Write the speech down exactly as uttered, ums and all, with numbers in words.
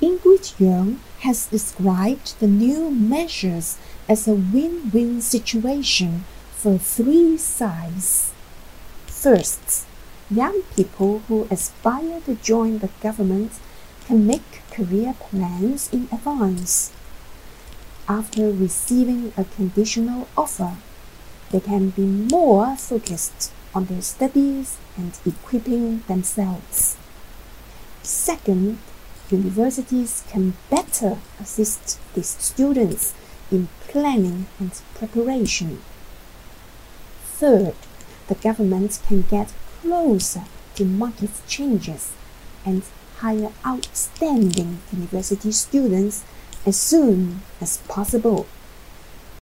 Ingrid Young has described the new measures as a win-win situation for three sides. First, young people who aspire to join the government can make career plans in advance. After receiving a conditional offer, they can be more focused on their studies and equipping themselves. Second, universities can better assist these students in planning and preparation. Third, the government can get closer to market changes and hire outstanding university students as soon as possible.